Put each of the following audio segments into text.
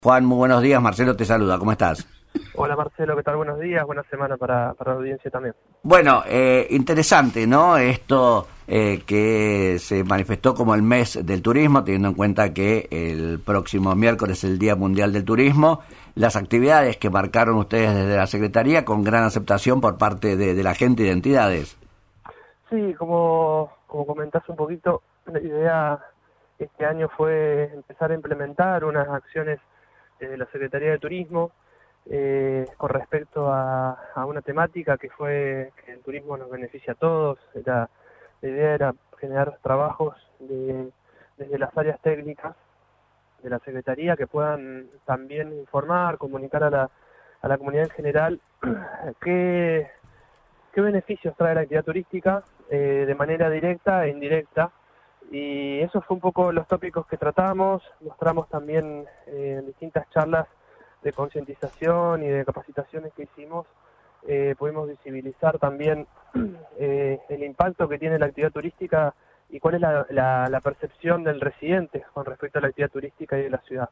Juan, muy buenos días. Marcelo te saluda. ¿Cómo estás? Hola Marcelo, ¿qué tal? Buenos días, buena semana para la audiencia también. Bueno, interesante, ¿no? Esto que se manifestó como el mes del turismo, teniendo en cuenta que el próximo miércoles es el Día Mundial del Turismo. Las actividades que marcaron ustedes desde la Secretaría con gran aceptación por parte de la gente y de entidades. Sí, como comentás un poquito, la idea este año fue empezar a implementar unas acciones de la Secretaría de Turismo con respecto a una temática que fue que el turismo nos beneficia a todos. La idea era generar trabajos desde las áreas técnicas de la Secretaría que puedan también informar, comunicar a la comunidad en general qué beneficios trae la actividad turística de manera directa e indirecta. Y eso fue un poco los tópicos que tratamos. Mostramos también en distintas charlas de concientización y de capacitaciones que hicimos, pudimos visibilizar también el impacto que tiene la actividad turística y cuál es la percepción del residente con respecto a la actividad turística y de la ciudad.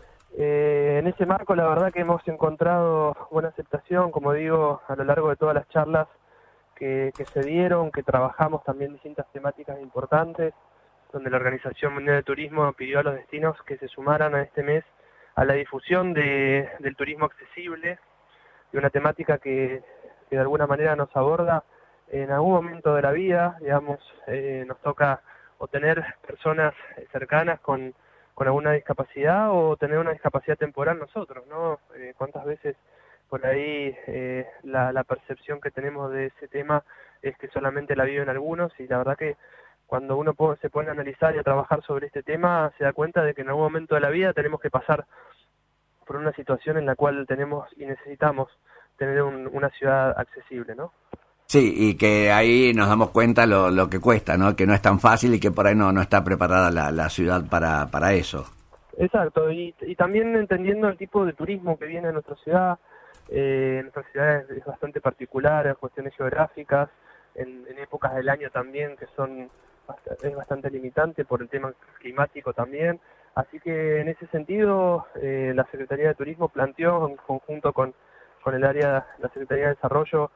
En ese marco, la verdad que hemos encontrado buena aceptación, como digo, a lo largo de todas las charlas que se dieron, que trabajamos también distintas temáticas importantes, donde la Organización Mundial de Turismo pidió a los destinos que se sumaran a este mes a la difusión del turismo accesible, de una temática que de alguna manera nos aborda en algún momento de la vida. Digamos, nos toca o tener personas cercanas con alguna discapacidad o tener una discapacidad temporal nosotros, ¿no? ¿Cuántas veces por ahí la percepción que tenemos de ese tema es que solamente la viven algunos? Y la verdad que cuando uno se pone a analizar y a trabajar sobre este tema, se da cuenta de que en algún momento de la vida tenemos que pasar por una situación en la cual tenemos y necesitamos tener una ciudad accesible, ¿no? Sí, y que ahí nos damos cuenta lo que cuesta, ¿no? Que no es tan fácil y que por ahí no está preparada la ciudad para eso. Exacto, y también entendiendo el tipo de turismo que viene a nuestra ciudad. Nuestra ciudad es bastante particular en cuestiones geográficas, en épocas del año también que es bastante limitante por el tema climático también. Así que en ese sentido la Secretaría de Turismo planteó en conjunto con el área, la Secretaría de Desarrollo,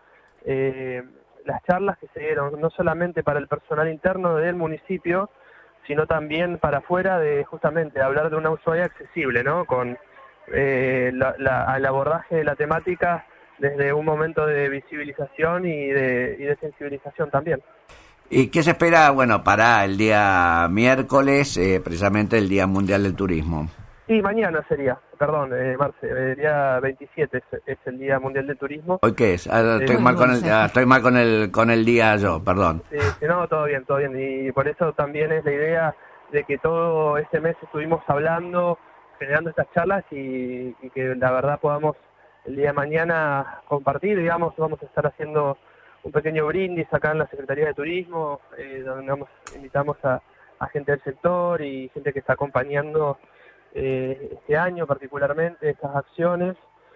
las charlas que se dieron no solamente para el personal interno del municipio, sino también para afuera, de justamente hablar de una Ushuaia accesible, ¿no? Con el abordaje de la temática desde un momento de visibilización y de sensibilización también. ¿Y qué se espera, bueno, para el día miércoles, precisamente el Día Mundial del Turismo? Sí, mañana sería, perdón, Marce, el día 27 es el Día Mundial del Turismo. ¿Hoy qué es? Estoy mal con el día yo, perdón. Sí, no, todo bien, y por eso también es la idea de que todo este mes estuvimos hablando, generando estas charlas y que la verdad podamos el día de mañana compartir. Digamos, vamos a estar haciendo un pequeño brindis acá en la Secretaría de Turismo, donde invitamos a gente del sector y gente que está acompañando este año particularmente estas acciones,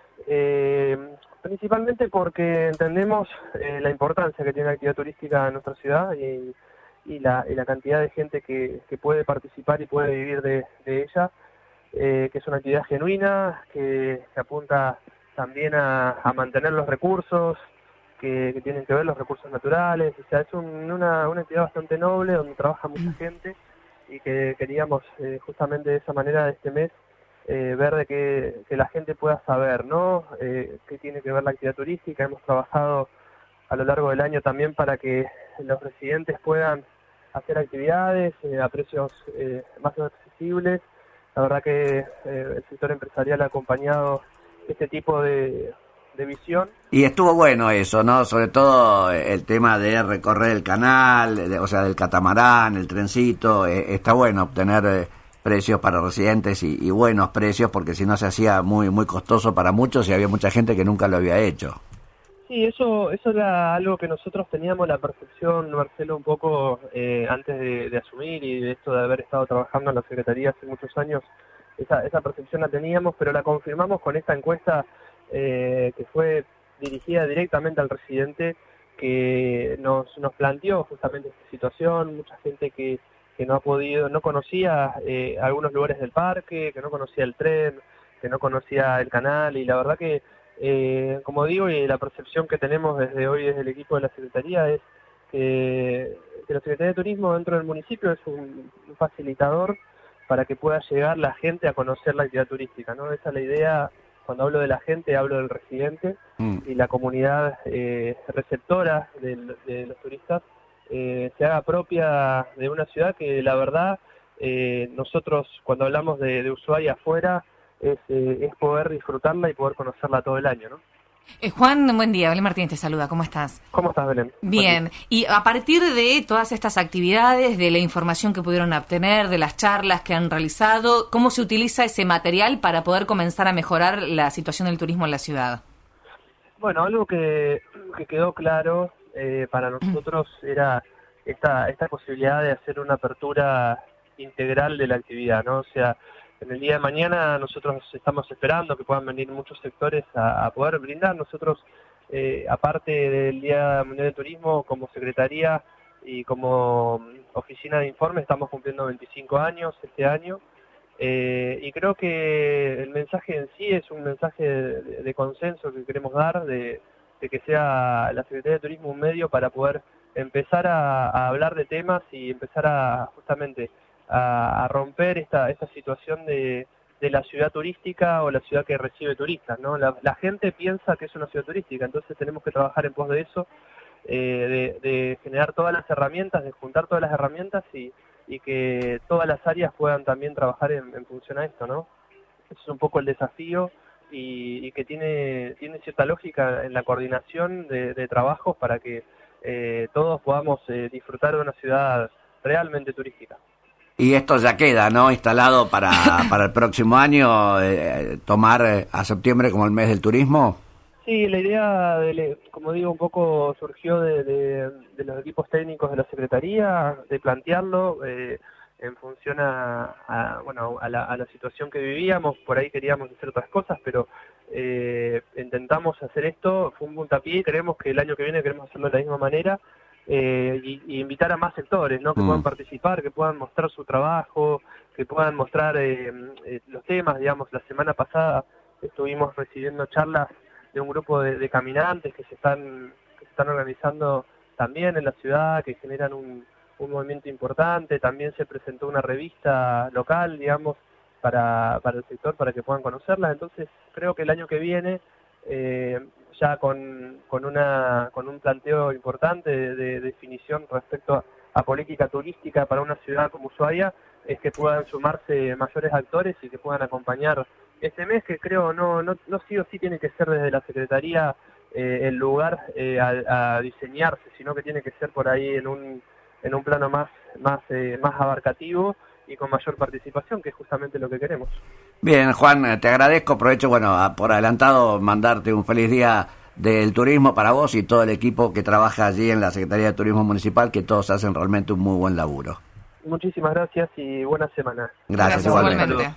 principalmente porque entendemos la importancia que tiene la actividad turística en nuestra ciudad y la cantidad de gente que puede participar y puede vivir de ella, que es una actividad genuina, que apunta también a mantener los recursos que tienen que ver los recursos naturales. O sea, es una actividad bastante noble donde trabaja mucha gente y que queríamos justamente de esa manera de este mes ver de que la gente pueda saber, ¿no? Qué tiene que ver la actividad turística. Hemos trabajado a lo largo del año también para que los residentes puedan hacer actividades a precios más accesibles. La verdad que el sector empresarial ha acompañado este tipo de visión. Y estuvo bueno eso, ¿no? Sobre todo el tema de recorrer el canal, o sea, del catamarán, el trencito. Está bueno obtener precios para residentes y buenos precios, porque si no se hacía muy costoso para muchos y había mucha gente que nunca lo había hecho. Sí, eso era algo que nosotros teníamos la percepción, Marcelo, un poco antes de asumir y de esto de haber estado trabajando en la Secretaría hace muchos años. Esa percepción la teníamos, pero la confirmamos con esta encuesta que fue dirigida directamente al residente, que nos planteó justamente esta situación. Mucha gente que no conocía algunos lugares del parque, que no conocía el tren, no conocía el canal, y la verdad que, como digo, y la percepción que tenemos desde hoy desde el equipo de la Secretaría es que la Secretaría de Turismo dentro del municipio es un facilitador para que pueda llegar la gente a conocer la actividad turística, ¿no? Esa es la idea. Cuando hablo de la gente, hablo del residente y la comunidad receptora de los turistas se haga propia de una ciudad que, la verdad, nosotros cuando hablamos de Ushuaia afuera es poder disfrutarla y poder conocerla todo el año, ¿no? Juan, buen día. Belén Martínez te saluda. ¿Cómo estás? ¿Cómo estás, Belén? Bien. Y a partir de todas estas actividades, de la información que pudieron obtener, de las charlas que han realizado, ¿cómo se utiliza ese material para poder comenzar a mejorar la situación del turismo en la ciudad? Bueno, algo que quedó claro para nosotros era esta posibilidad de hacer una apertura integral de la actividad, ¿no? O sea, en el día de mañana nosotros estamos esperando que puedan venir muchos sectores a poder brindar. Nosotros, aparte del Día Mundial del Turismo, como Secretaría y como Oficina de Informe, estamos cumpliendo 25 años este año. Y creo que el mensaje en sí es un mensaje de consenso que queremos dar, de que sea la Secretaría de Turismo un medio para poder empezar a hablar de temas y empezar a justamente a romper esta situación de la ciudad turística o la ciudad que recibe turistas, ¿no? La gente piensa que es una ciudad turística, entonces tenemos que trabajar en pos de eso, de generar todas las herramientas, de juntar todas las herramientas y que todas las áreas puedan también trabajar en función a esto, ¿no? Ese es un poco el desafío y que tiene cierta lógica en la coordinación de trabajos para que todos podamos disfrutar de una ciudad realmente turística. Y esto ya queda, ¿no? Instalado para el próximo año, tomar a septiembre como el mes del turismo. Sí, la idea, como digo, un poco surgió de los equipos técnicos de la Secretaría, de plantearlo en función a la situación que vivíamos. Por ahí queríamos hacer otras cosas, pero intentamos hacer esto, fue un puntapié y creemos que el año que viene queremos hacerlo de la misma manera. Y invitar a más sectores, ¿no? Que puedan participar, que puedan mostrar su trabajo, que puedan mostrar los temas. Digamos, la semana pasada estuvimos recibiendo charlas de un grupo de caminantes que se están organizando también en la ciudad, que generan un movimiento importante. También se presentó una revista local, digamos, para el sector, para que puedan conocerla. Entonces creo que el año que viene ya con un planteo importante de definición respecto a política turística para una ciudad como Ushuaia, es que puedan sumarse mayores actores y que puedan acompañar este mes, que creo no sí o sí tiene que ser desde la Secretaría el lugar a diseñarse, sino que tiene que ser por ahí en un plano más abarcativo y con mayor participación, que es justamente lo que queremos. Bien, Juan, te agradezco. Aprovecho, por adelantado, mandarte un feliz día del turismo para vos y todo el equipo que trabaja allí en la Secretaría de Turismo Municipal, que todos hacen realmente un muy buen laburo. Muchísimas gracias y buena semana. Gracias igualmente.